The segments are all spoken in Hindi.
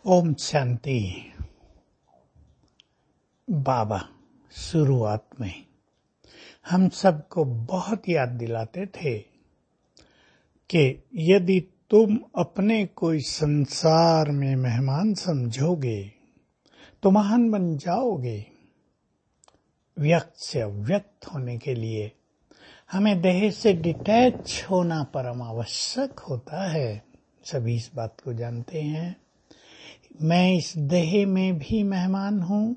ओम शांति। बाबा शुरुआत में हम सबको बहुत याद दिलाते थे कि यदि तुम अपने कोई संसार में मेहमान समझोगे तो महान बन जाओगे। व्यक्त से अव्यक्त होने के लिए हमें देह से डिटैच होना परम आवश्यक होता है। सभी इस बात को जानते हैं। मैं इस देह में भी मेहमान हूँ,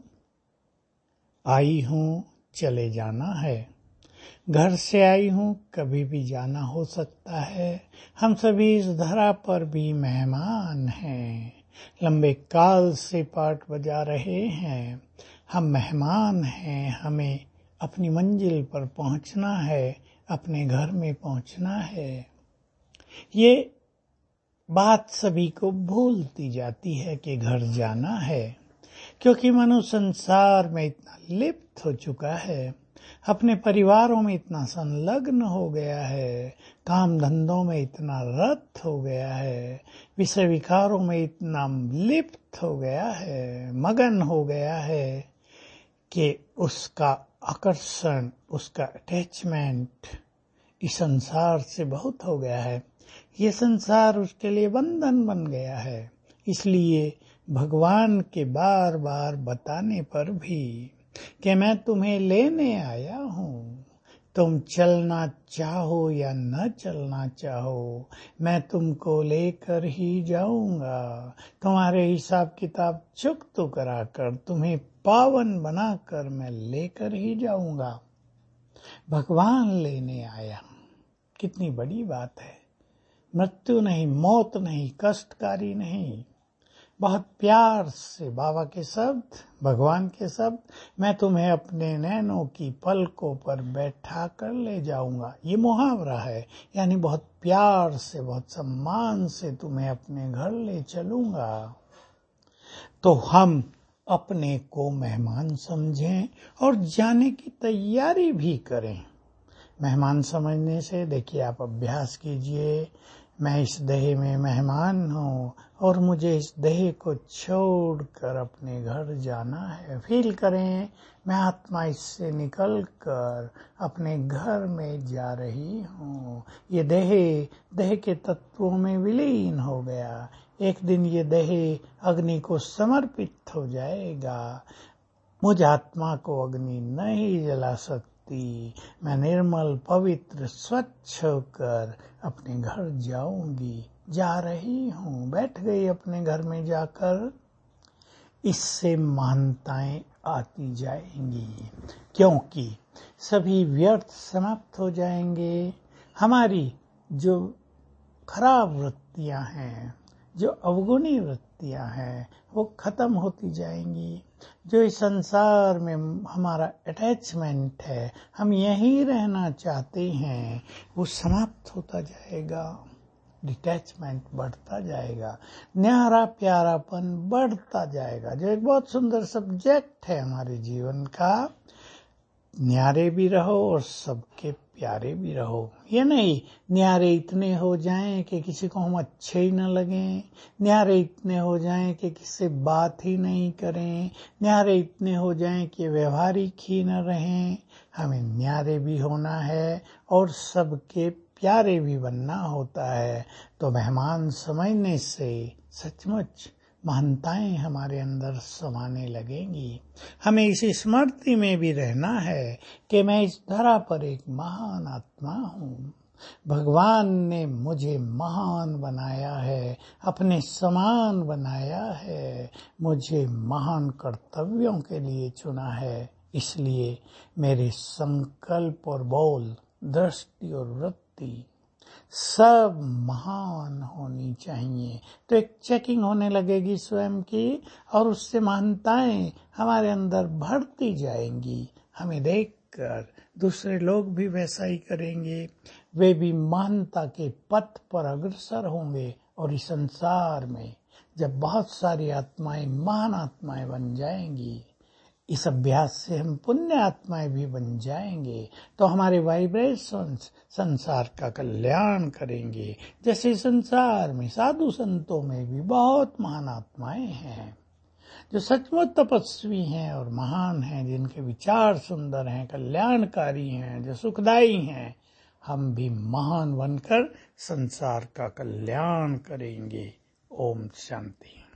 आई हूँ, चले जाना है। घर से आई हूँ, कभी भी जाना हो सकता है। हम सभी इस धरा पर भी मेहमान हैं। लंबे काल से पाठ बजा रहे हैं। हम मेहमान हैं। हमें अपनी मंजिल पर पहुंचना है, अपने घर में पहुंचना है। ये बात सभी को भूलती जाती है कि घर जाना है, क्योंकि मनुष्य संसार में इतना लिप्त हो चुका है, अपने परिवारों में इतना संलग्न हो गया है, काम धंधों में इतना रत हो गया है, विषय विकारों में इतना लिप्त हो गया है, मगन हो गया है कि उसका आकर्षण, उसका अटैचमेंट इस संसार से बहुत हो गया है। ये संसार उसके लिए बंधन बन गया है। इसलिए भगवान के बार बार बताने पर भी कि मैं तुम्हें लेने आया हूँ, तुम चलना चाहो या न चलना चाहो, मैं तुमको लेकर ही जाऊंगा। तुम्हारे हिसाब किताब चुकता कराकर तुम्हें पावन बनाकर मैं लेकर ही जाऊंगा। भगवान लेने आया। कितनी बड़ी बात है। मृत्यु नहीं, मौत नहीं, कष्टकारी नहीं। बहुत प्यार से बाबा के शब्द, भगवान के शब्द, मैं तुम्हें अपने नैनों की पलकों पर बैठा कर ले जाऊंगा। ये मुहावरा है, यानी बहुत प्यार से, बहुत सम्मान से तुम्हें अपने घर ले चलूंगा। तो हम अपने को मेहमान समझें और जाने की तैयारी भी करें। मेहमान समझने से देखिए, आप अभ्यास कीजिए। मैं इस देह में मेहमान हूँ और मुझे इस देह को छोड़कर अपने घर जाना है। फील करें, मैं आत्मा इससे निकलकर अपने घर में जा रही हूँ। ये देह के तत्वों में विलीन हो गया। एक दिन ये देह अग्नि को समर्पित हो जाएगा। मुझ आत्मा को अग्नि नहीं जला सकती। मैं निर्मल, पवित्र, स्वच्छ होकर अपने घर जाऊंगी, जा रही हूँ, बैठ गई अपने घर में जाकर। इससे महानताएं आती जाएंगी, क्योंकि सभी व्यर्थ समाप्त हो जाएंगे। हमारी जो खराब वृत्तियां हैं, जो अवगुणी वृत्तियां हैं, वो खत्म होती जाएंगी। जो इस संसार में हमारा अटैचमेंट है, हम यहीं रहना चाहते हैं, वो समाप्त होता जाएगा। डिटैचमेंट बढ़ता जाएगा, न्यारा प्यारापन बढ़ता जाएगा, जो एक बहुत सुंदर सब्जेक्ट है हमारे जीवन का। न्यारे भी रहो और सबके प्यारे भी रहो। ये नहीं न्यारे इतने हो जाएं कि किसी को हम अच्छे ही न लगें, न्यारे इतने हो जाएं कि किसी से बात ही नहीं करें, न्यारे इतने हो जाएं कि व्यवहारिक ही न रहें। हमें न्यारे भी होना है और सबके प्यारे भी बनना होता है। तो मेहमान समझने से सचमुच महानताएं हमारे अंदर समाने लगेंगी। हमें इस स्मृति में भी रहना है कि मैं इस धरा पर एक महान आत्मा हूँ। भगवान ने मुझे महान बनाया है, अपने समान बनाया है, मुझे महान कर्तव्यों के लिए चुना है। इसलिए मेरे संकल्प और बोल, दृष्टि और वृत्ति सब महान होनी चाहिए। तो एक चेकिंग होने लगेगी स्वयं की, और उससे महानताएं हमारे अंदर बढ़ती जाएंगी। हमें देखकर दूसरे लोग भी वैसा ही करेंगे। वे भी महानता के पथ पर अग्रसर होंगे। और इस संसार में जब बहुत सारी आत्माएं महान आत्माएं बन जाएंगी, इस अभ्यास से हम पुण्य आत्माएं भी बन जाएंगे तो हमारे वाइब्रेशंस संसार का कल्याण करेंगे। जैसे संसार में साधु संतों में भी बहुत महान आत्माएं हैं जो सचमुच तपस्वी हैं और महान हैं, जिनके विचार सुंदर हैं, कल्याणकारी हैं, जो सुखदायी हैं। हम भी महान बनकर संसार का कल्याण करेंगे। ओम शांति।